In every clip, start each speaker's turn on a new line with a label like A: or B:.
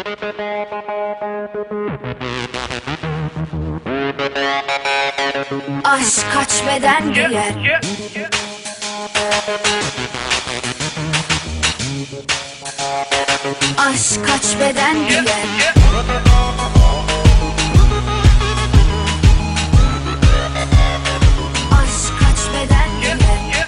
A: Aşk kaç beden giyer. Aşk kaç beden giyer. Aşk kaç beden giyer.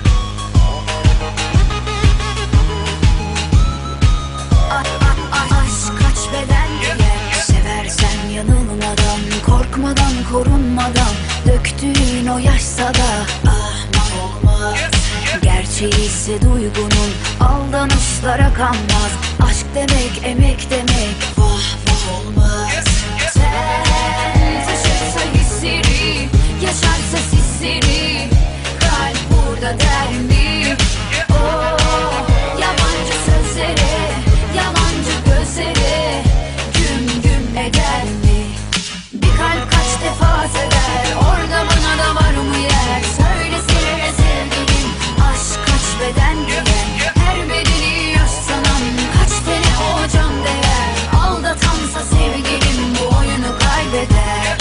A: Aşk kaç beden giyer. Seversen yanılmadan, korkmadan, korunmadan, döktüğün o yaşsa da ahmak olmaz. Gerçeği ise duygunun, aldanışlara kanmaz. Aşk demek emek demek, vah vah olmaz. Sen taşırsa hisleri, yaşarsa sisleri, kalp burada der mi? Oh, yabancı sözlere, yalancı gözlere güm güm eder mi? Bir kalp kaç defa sever, orada bana da var mı yer? Söylesene sevgilim, aşk kaç beden giyer. Her bedeni yaş sanan, kaç tane o can değer. Aldatansa sevgilim, bu oyunu kaybeder.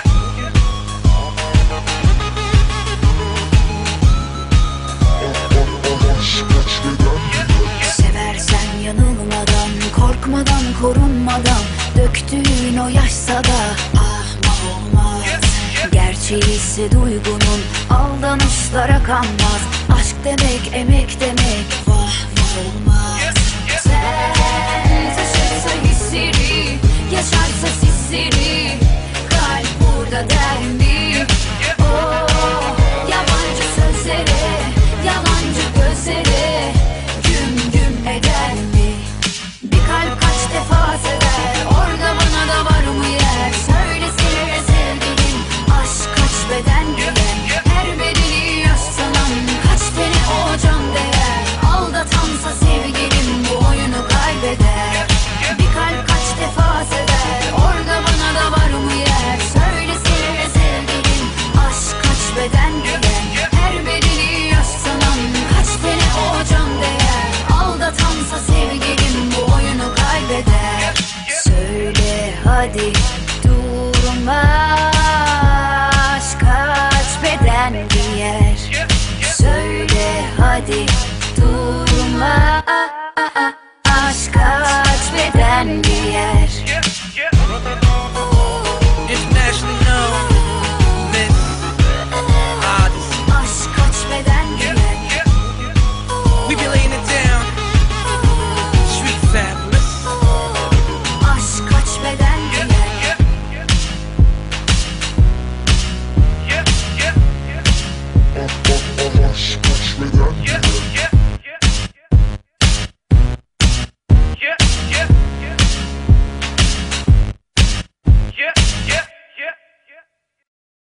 A: Seversen yanılmadan, korkmadan, korunmadan, döktüğün o yaşsa da ahmak olmaz. Gerçeği ise duygunun, aldanışlara kanmaz. Aşk demek emek demek, vah vah olmaz. Sen taşırsa hisleri, yaşarsa sisleri, kalp burada der mi? Oh, yabancı sözlere, yalancı gözlere güm güm eder mi? Bir kalp kaç defa sever, orada bana da var mı yer? Söylesene sevgilim, aşk kaç beden giyer. Her bedeni yaş sanan, kaç tane o can değer. Aldatansa sevgilim, bu oyunu kaybeder. Bir kalp kaç defa sever, orada bana da var mı yer? Söylesene sevgilim, aşk kaç beden giyer. Her bedeni yaş sanan, kaç tane o can değer. Aldatansa sevgilim, bu oyunu kaybeder. Söyle hadi durma, aşk kaç beden giyer. Söyle hadi durma, aşk kaç beden giyer.